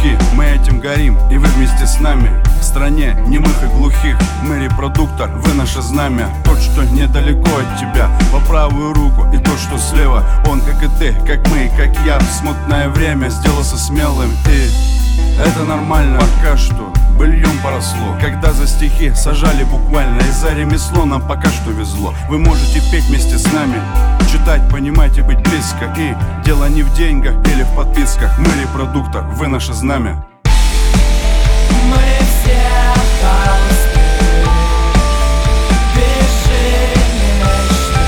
стихи. Мы этим горим, и вы вместе с нами. В стране немых и глухих мы репродуктор, вы наше знамя. Тот, что недалеко от тебя, по правую руку, и тот, что слева. Он, как и ты, как мы, как я. В смутное время сделался смелым, и это нормально. Пока что быльем поросло, когда за стихи сажали буквально. И за ремесло нам пока что везло. Вы можете петь вместе с нами, читать, понимать и быть близко. И дело не в деньгах или в подписках. Мы репродуктор, вы наше знамя. Мы все холсты, пиши мечты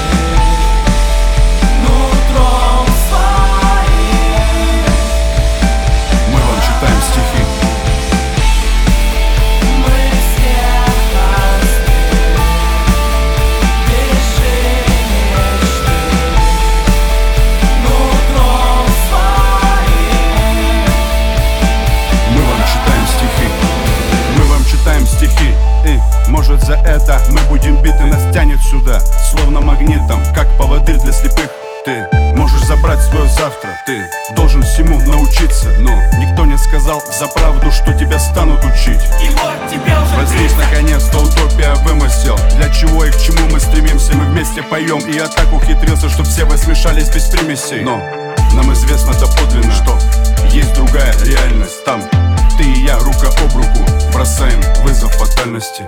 нутром своим. Мы вам читаем стихи. Мы все холсты, пиши мечты нутром своим. Мы вам читаем стихи. Мы вам читаем стихи. И, может, за это мы будем биты. Нас тянет сюда, словно магнитом, как поводырь для слепых. Ты можешь забрать свое завтра. Ты должен всему научиться. Но никто не сказал за правду, что тебя станут учить. И вот тебе уже Вот здесь наконец-то утопия вымысел. Для чего и к чему мы стремимся, мы вместе поем. И я так ухитрился, чтоб все вы смешались без примесей. Но нам известно доподлинно, что есть другая реальность. Там ты и я рука об руку бросаем вызов фатальности.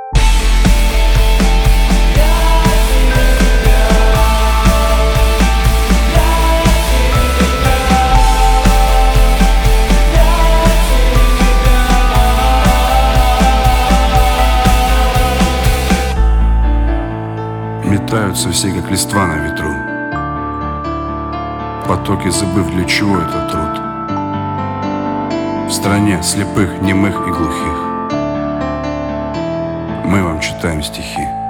Метаются все, как листва на ветру, потоки забыв, для чего это труд. В стране слепых, немых и глухих мы вам читаем стихи.